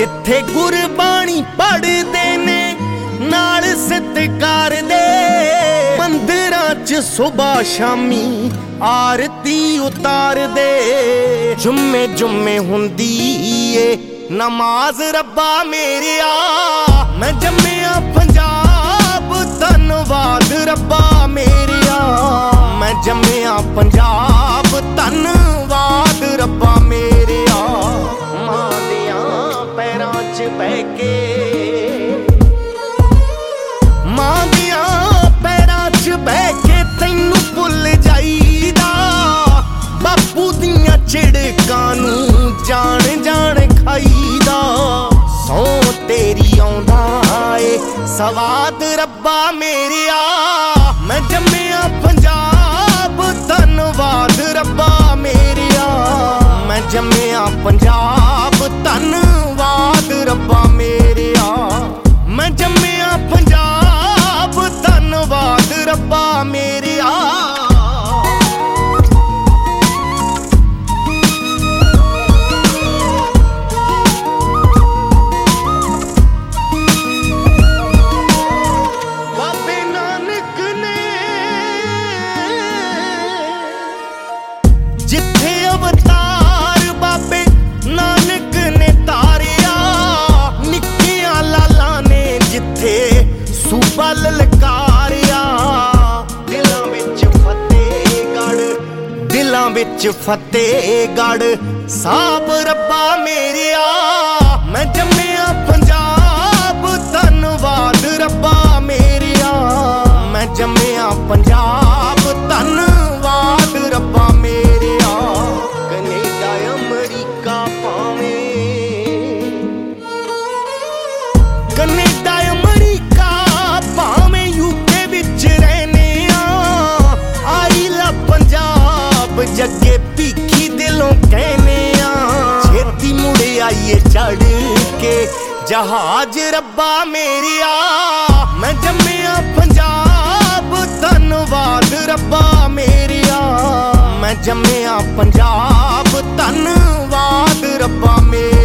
जिथे गुरबाणी पढ़दे ने नाल सत्कार दे, मंदिरां च सुबह शामी आरती उतार दे। जुम्मे जुम्मे हुंदी ए नमाज रब्बा मेरिया, मैं जम्मिया पंजाब धन्नवाद रब्बा मेरिया, मैं जम्मिया पंजाब धन्नवाद रब्बा मेरिया। मां दियां पैरां च बह के, मां दियां पैरां च बह के तैनू भुल जाईदा, बापू दियां झिड़कां नूं जान जान खाईदा। सौ तेरी आउंदा ए सवाद रब्बा मेरिया, मैं जम्मिया पंजाब धन्नवाद रब्बा मेरिया, मैं जम्मिया पंजाब धन्नवाद रब्बा मेरिया, मैं जम्मिया पंजाब धन्नवाद रब्बा मेरिया। जिथे अवतार बाबे नानक ने तारिया, निक्कियां लाला ने जिथे सूबा ललकारिया। दिलां विच फतेहगढ़, दिलां विच फतेहगढ़ साहब रब्बा मेरिया, मैं जम्मिया पंजाब धन्नवाद रब्बा मेरिया, मैं जम्मिया पंजाब धन्नवाद रब्बा मेरिया। कनेडा अमरीका भावें नानक ने तारिया, निक्कियां लाला ने जिथे सूबा ललकारिया। दिलां विच फतेहगढ़, दिलां विच फतेहगढ़ साहब रब्बा मेरिया, मैं जम्मिया पंजाब धन्नवाद रब्बा मेरिया, मैं जम्मिया पंजाब धन्नवाद रब्बा मेरिया। कनेडा अमरीका भावें, कनेडा अमरीका भावें यूके विच रहने आ, आई ला पंजाब जगे भीखी दिलों कहने आ। छेती मुड़े आइए चढ़ के जहाज रब्बा मेरिया, मैं जम्मिया पंजाब धन्नवाद रब्बा मेरिया, मैं जम्मिया पंजाब धन्नवाद रब्बा मेरिया।